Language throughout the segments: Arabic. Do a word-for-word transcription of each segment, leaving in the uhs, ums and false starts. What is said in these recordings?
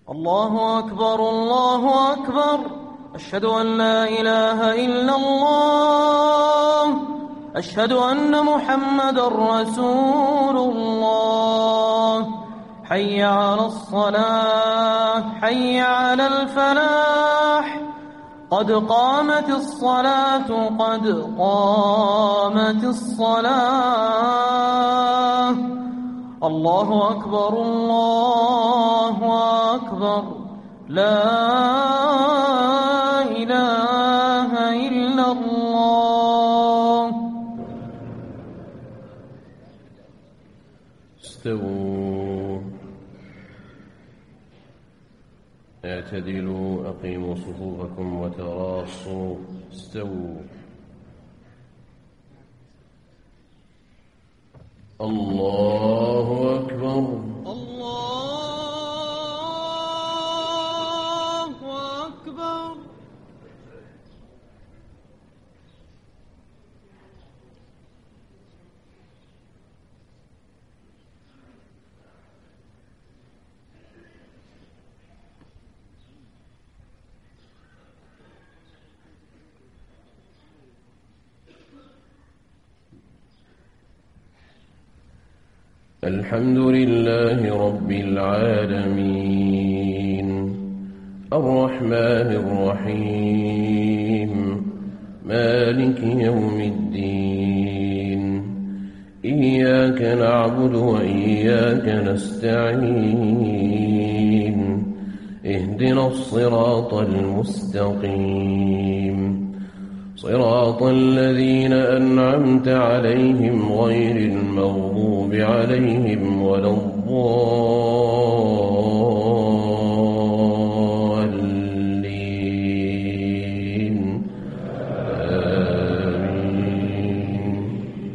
الله أكبر الله أكبر، أشهد أن لا إله إلا الله، أشهد أن محمدًا رسول الله. حي على الصلاة، حي على الفلاح، قد قامت الصلاة، قد قامت الصلاة. الله أكبر الله أكبر، لا إله إلا الله. استووا، اعتدلوا، أقيموا صفوفكم وتراصوا. استووا. الله أكبر. الله أكبر. الحمد لله رب العالمين، الرحمن الرحيم، مالك يوم الدين. إياك نعبد وإياك نستعين، اهدنا الصراط المستقيم، صراط الذين أنعمت عليهم غير المغضوب عليهم ولا الضالين. آمين.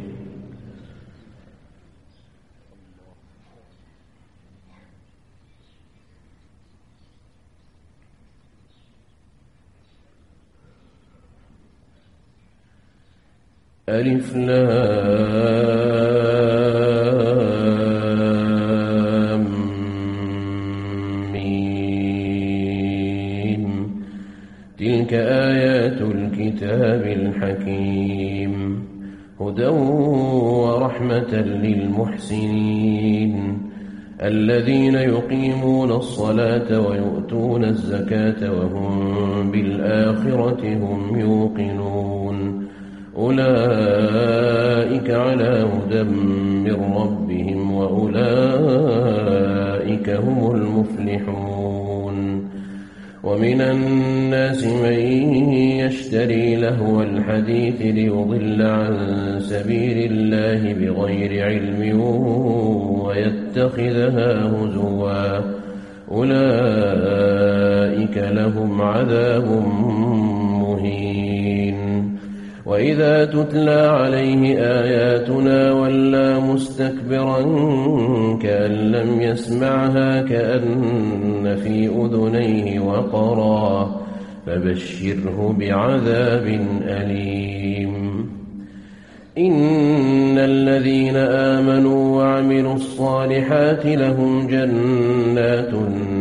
ألف لام ميم، تلك آيات الكتاب الحكيم، هدى ورحمة للمحسنين الذين يقيمون الصلاة ويؤتون الزكاة وهم بالآخرة هم يوقنون. أولئك على هدى من ربهم وأولئك هم المفلحون. ومن الناس من يشتري لهو الحديث ليضل عن سبيل الله بغير علم ويتخذها هزوا، أولئك لهم عذاب مهين. وإذا تتلى عليه آياتنا ولى مستكبرا كأن لم يسمعها كأن في أذنيه وقرا، فبشره بعذاب أليم. إن الذين آمنوا وعملوا الصالحات لهم جنات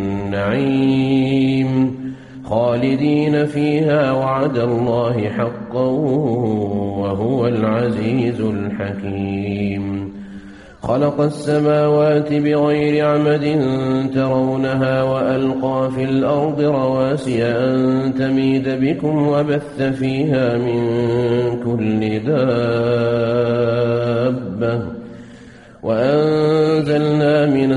النعيم خالدين فيها، وعد الله حقا وهو العزيز الحكيم. خلق السماوات بغير عمد ترونها، وألقى في الأرض رواسي أن تميد بكم، وبث فيها من كل دابة، وأنزلنا من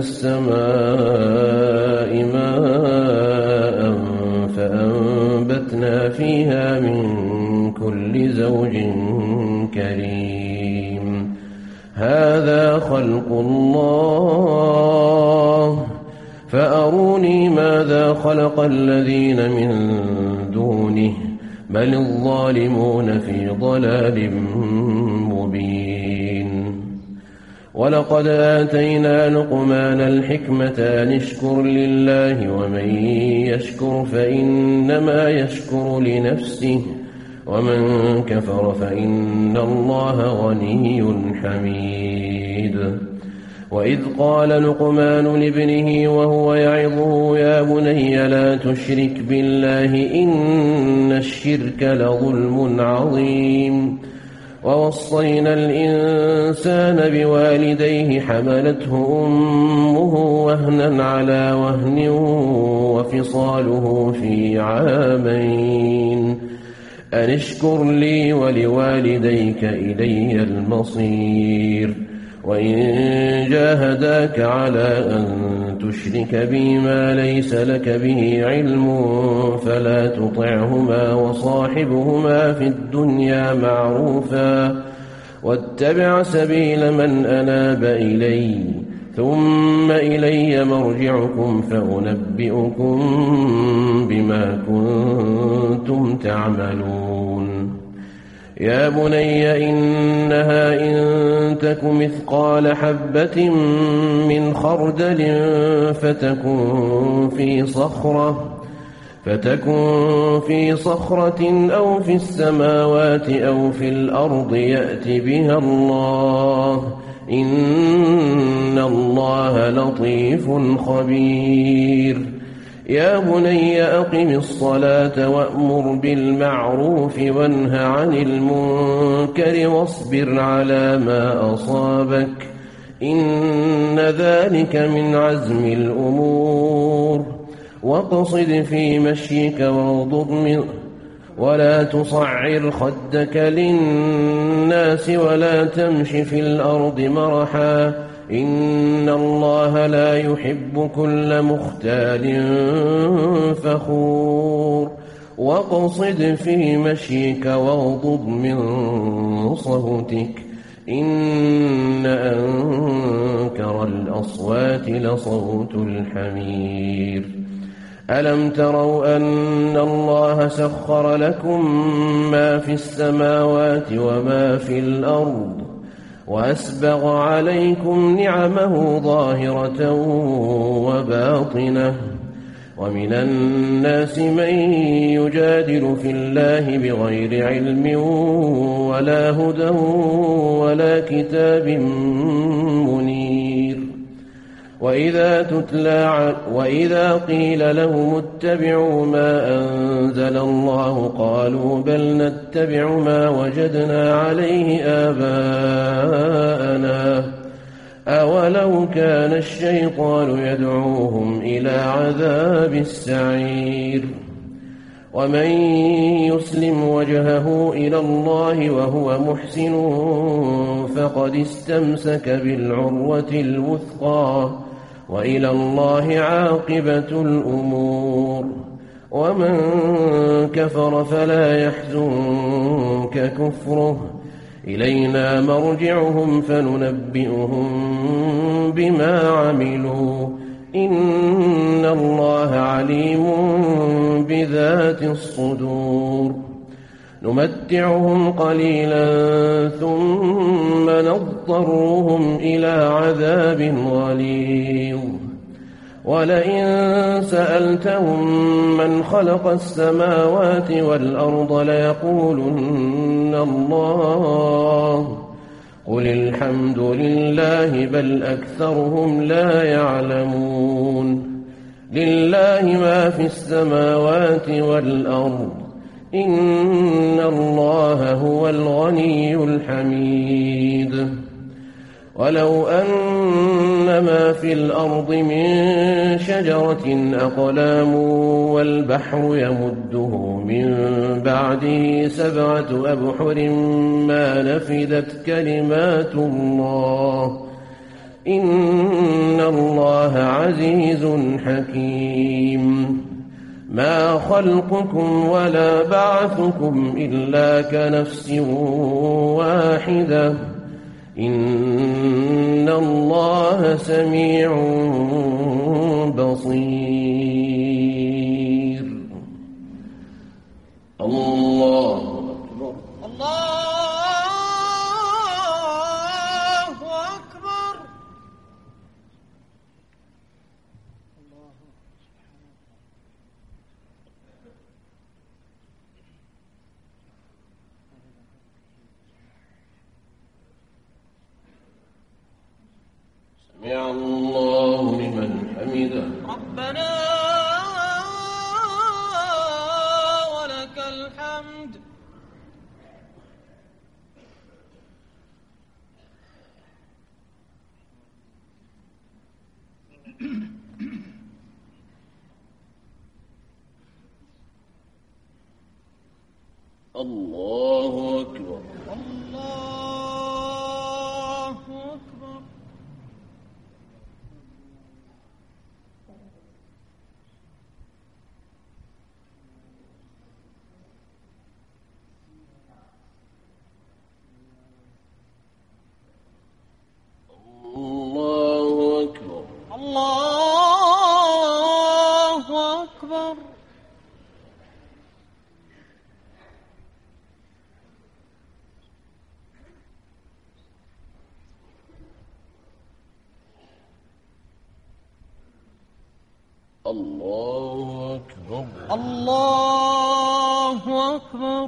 السماء ماء فأنبتنا فيها من كل زوج كريم. هذا خلق الله، فأروني ماذا خلق الذين من دونه، بل الظالمون في ضلال مبين. ولقد آتينا لقمان الحكمة أن اشكر لله، ومن يشكر فإنما يشكر لنفسه، ومن كفر فإن الله غني حميد. وإذ قال لقمان لابنه وهو يعظه يا بني لا تشرك بالله إن الشرك لظلم عظيم ووصينا الإنسان بوالديه حملته أمه وهنا على وهن وفصاله في عامين أن اشكر لي ولوالديك إلي المصير وإن جاهداك على أن تشرك بي ما ليس لك به علم فلا تطعهما وصاحبهما في الدنيا معروفا واتبع سبيل من أناب إلي ثم إلي مرجعكم فأنبئكم بما كنتم تعملون يا بني إنها إن تك مثقال حبة من خردل فتكن في صخرة فتكن في صخرة أو في السماوات أو في الأرض يأت بها الله إن الله لطيف خبير يا بني أقم الصلاة وأمر بالمعروف وانه عن المنكر واصبر على ما أصابك إن ذلك من عزم الأمور واقصد في مشيك واغضض من ولا تصعر خدك للناس ولا تمش في الأرض مرحا إن الله لا يحب كل مختال فخور واقصد في مشيك واغضض من صوتك إن أنكر الأصوات لصوت الحمير ألم تروا أن الله سخر لكم ما في السماوات وما في الأرض وأسبغ عليكم نعمه ظاهرة وباطنة ومن الناس من يجادل في الله بغير علم ولا هدى ولا كتاب منير وإذا تتلى وإذا قيل لهم اتبعوا ما أنزل الله قالوا بل نتبع ما وجدنا عليه آباءنا أولو كان الشيطان يدعوهم إلى عذاب السعير ومن يسلم وجهه إلى الله وهو محسن فقد استمسك بالعروة الوثقى وإلى الله عاقبة الأمور ومن كفر فلا يحزنك كفره إلينا مرجعهم فننبئهم بما عملوا إن الله عليم بذات الصدور نمتعهم قليلا ثم نضطرهم إلى عذاب غليظ ولئن سألتهم من خلق السماوات والأرض ليقولن الله قل الحمد لله بل أكثرهم لا يعلمون لله ما في السماوات والأرض إن الله هو الغني الحميد ولو أن ما في الأرض من شجرة أقلام والبحر يمده من بعده سبعة أبحر ما نفدت كلمات الله إن الله عزيز حكيم ما خلقكم ولا بعثكم إلا كنفس واحدة إن الله سميع بصير الله أكبر الله أكبر سمع حمده ربنا ولك الحمد. الله أكبر. الله أكبر. الله أكبر. الله أكبر. الله أكبر. الله أكبر.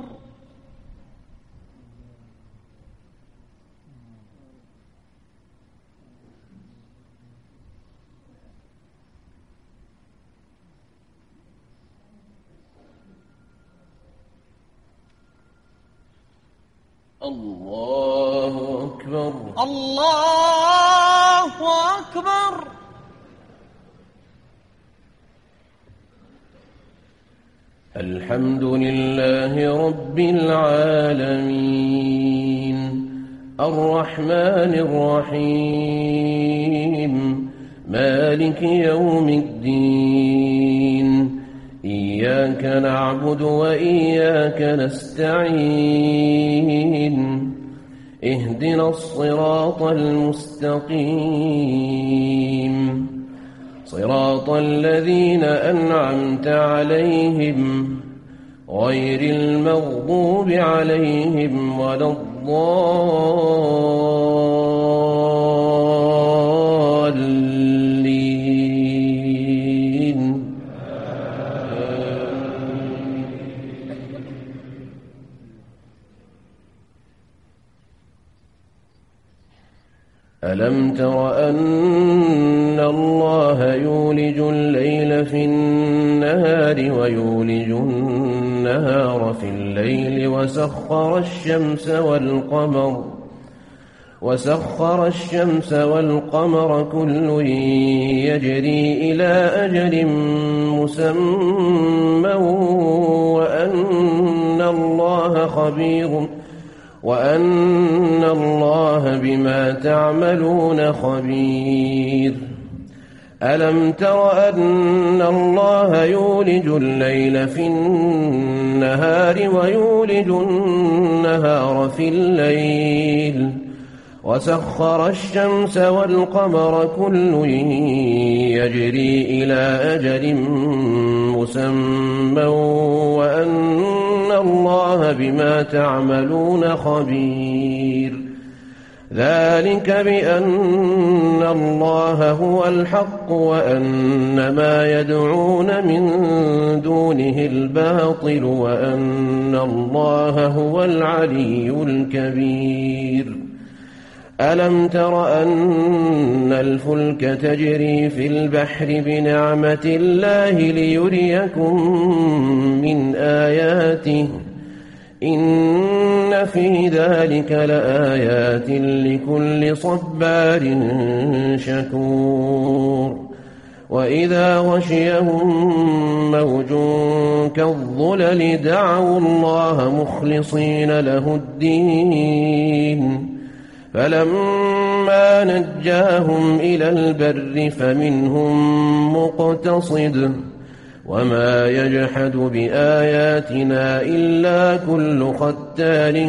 الله أكبر. الله أكبر. الحمد لله رب العالمين الرحمن الرحيم مالك يوم الدين إياك نعبد وإياك نستعين اهدنا الصراط المستقيم صراط الذين أنعمت عليهم غير المغضوب عليهم ولا الضالين. ألم تر أن الله يولج الليل في النهار ويولج النهار في الليل وسخر الشمس والقمر وسخر الشمس والقمر كل يجري إلى أجل مسمى وأن الله خبير وأن الله بما تعملون خبير. ألم تر أن الله يولج الليل في النهار ويولج النهار في الليل وسخر الشمس والقمر كل يجري إلى أجل مسمى وأن الله بما تعملون خبير. ذلك بأن الله هو الحق وأن ما يدعون من دونه الباطل وأن الله هو العلي الكبير. ألم تر أن الفلك تجري في البحر بنعمة الله ليريكم من آياته إن في ذلك لآيات لكل صبار شكور. وإذا غشيهم موج كالظلل دعوا الله مخلصين له الدين فلما نجاهم إلى البر فمنهم مقتصد وما يجحد بآياتنا إلا كل ختار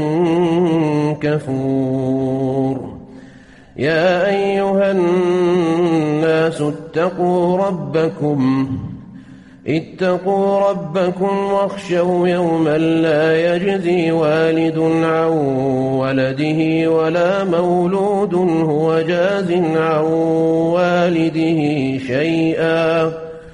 كفور. يا أيها الناس اتقوا ربكم اتقوا ربكم واخشوا يوما لا يجزي والد عن ولده ولا مولود هو جاز عن والده شيئا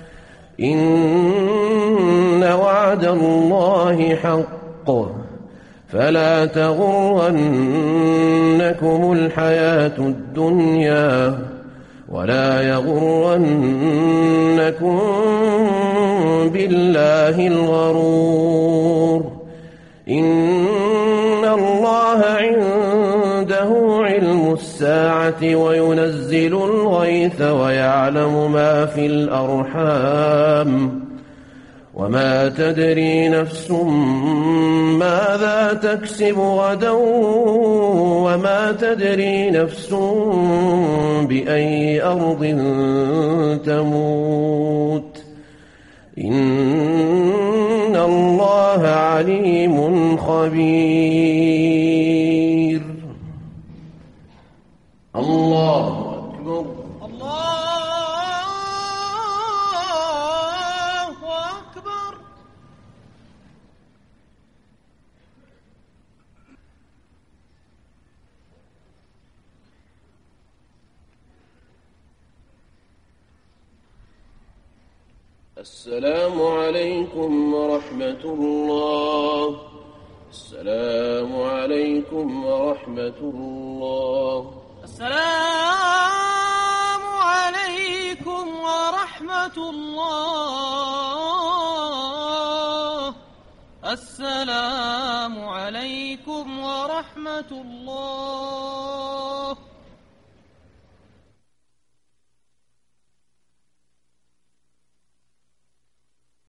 إن وعد الله حق فلا تغرنكم الحياة الدنيا ولا يغرنكم بالله الغرور إن الله عنده علم الساعة وينزل الغيث ويعلم ما في الأرحام وما تدري نفس ماذا تكسب غدا وما تدري نفس بأي أرض تموت إن الله عليم خبير. الله أكبر. الله أكبر. السلام عليكم ورحمة الله. السلام عليكم ورحمة الله. السلام عليكم ورحمة الله. السلام عليكم ورحمة الله.